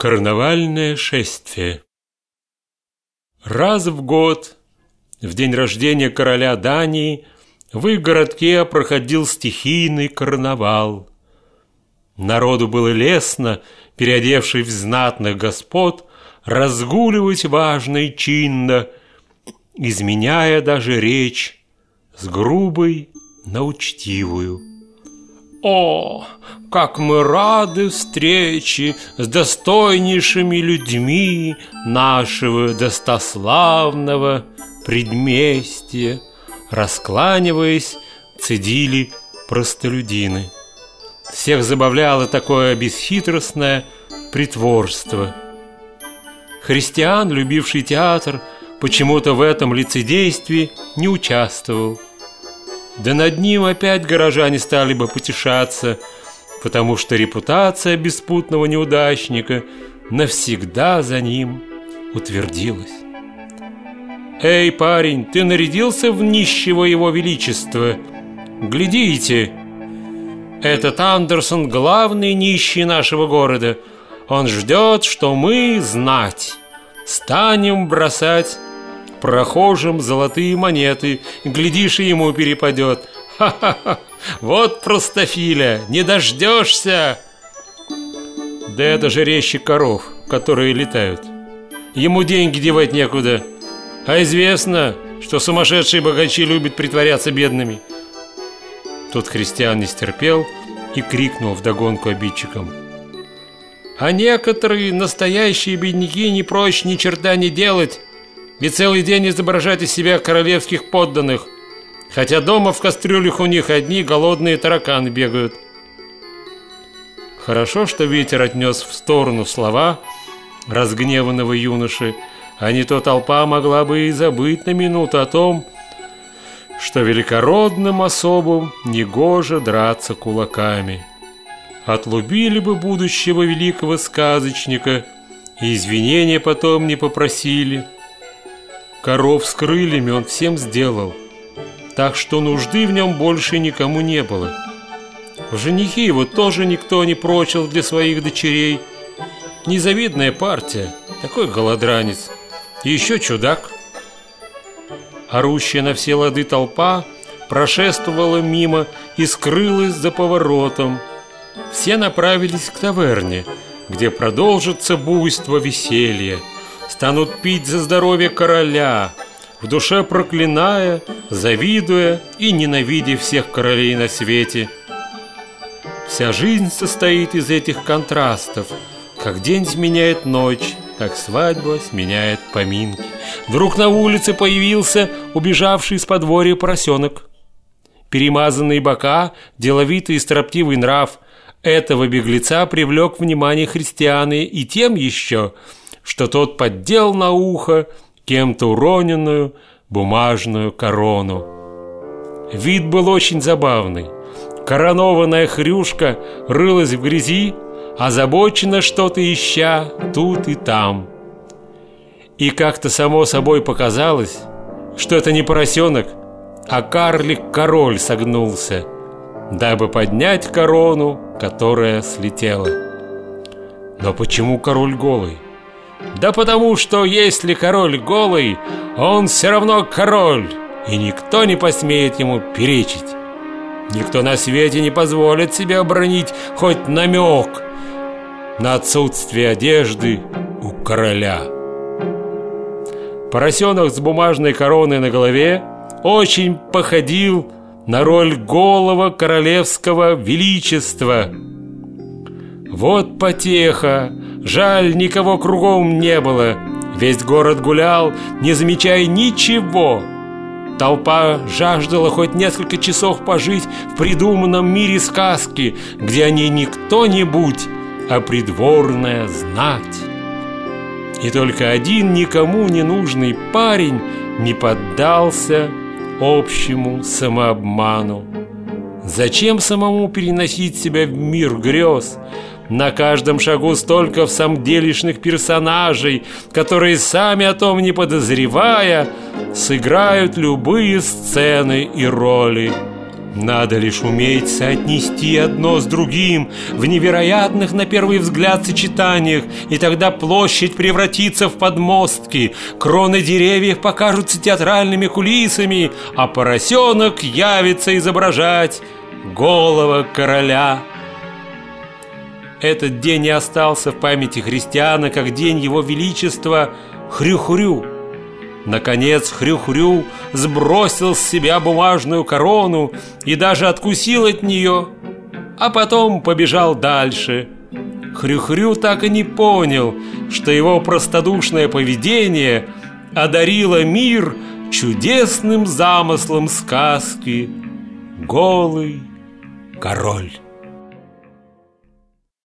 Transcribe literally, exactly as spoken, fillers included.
Карнавальное шествие. Раз в год, в день рождения короля Дании, в их городке проходил стихийный карнавал. Народу было лестно, переодевшись в знатных господ, разгуливать важно и чинно, изменяя даже речь с грубой на учтивую. О, как мы рады встрече с достойнейшими людьми нашего достославного предместья! Раскланиваясь, цедили простолюдины. Всех забавляло такое бесхитростное притворство. Христиан, любивший театр, почему-то в этом лицедействе не участвовал. Да над ним опять горожане стали бы потешаться, потому что репутация беспутного неудачника навсегда за ним утвердилась. «Эй, парень, ты нарядился в нищего его величества? Глядите, этот Андерсон главный нищий нашего города. Он ждет, что мы, знать, станем бросать прохожим золотые монеты, глядишь, и ему перепадет. Ха-ха-ха! Вот простофиля, не дождешься!» Да это же резчик коров, которые летают. Ему деньги девать некуда. А известно, что сумасшедшие богачи любят притворяться бедными. Тут Христиан не стерпел и крикнул вдогонку обидчикам: «А некоторые настоящие бедняки не прочь ни черта не делать, ведь целый день изображать из себя королевских подданных, хотя дома в кастрюлях у них одни голодные тараканы бегают». Хорошо, что ветер отнес в сторону слова разгневанного юноши, а не то толпа могла бы и забыть на минуту о том, что великородным особам негоже драться кулаками. Отлубили бы будущего великого сказочника, и извинения потом не попросили. Коров с крыльями он всем сделал, так что нужды в нем больше никому не было. В женихи его тоже никто не прочил для своих дочерей. Незавидная партия, такой голодранец, и еще чудак. Орущая на все лады толпа прошествовала мимо и скрылась за поворотом. Все направились к таверне, где продолжится буйство веселья. Станут пить за здоровье короля, в душе проклиная, завидуя и ненавидя всех королей на свете. Вся жизнь состоит из этих контрастов. Как день сменяет ночь, как свадьба сменяет поминки. Вдруг на улице появился убежавший с подворья поросенок. Перемазанные бока, деловитый и строптивый нрав этого беглеца привлек внимание христианы и тем еще, что тот поддел на ухо кем-то уроненную бумажную корону. Вид был очень забавный. Коронованная хрюшка рылась в грязи, озабоченно что-то ища тут и там. И как-то само собой показалось, что это не поросенок, а карлик-король согнулся, дабы поднять корону, которая слетела. Но почему король голый? Да потому что если король голый, он все равно король, и никто не посмеет ему перечить. Никто на свете не позволит себе обронить хоть намек на отсутствие одежды у короля. Поросенок с бумажной короной на голове очень походил на роль голого королевского величества. Вот потеха! Жаль, никого кругом не было. Весь город гулял, не замечая ничего. Толпа жаждала хоть несколько часов пожить в придуманном мире сказки, где о ней не кто-нибудь, а придворная знать. И только один никому не нужный парень не поддался общему самообману. Зачем самому переносить себя в мир грез? На каждом шагу столько всамделишных персонажей, которые, сами о том не подозревая, сыграют любые сцены и роли. Надо лишь уметь соотнести одно с другим в невероятных на первый взгляд сочетаниях, и тогда площадь превратится в подмостки, кроны деревьев покажутся театральными кулисами, а поросенок явится изображать голого короля. Этот день и остался в памяти христиана как день его величества Хрю-Хрю. Наконец Хрю-Хрю сбросил с себя бумажную корону и даже откусил от нее, а потом побежал дальше. Хрю-Хрю так и не понял, что его простодушное поведение одарило мир чудесным замыслом сказки «Голый король».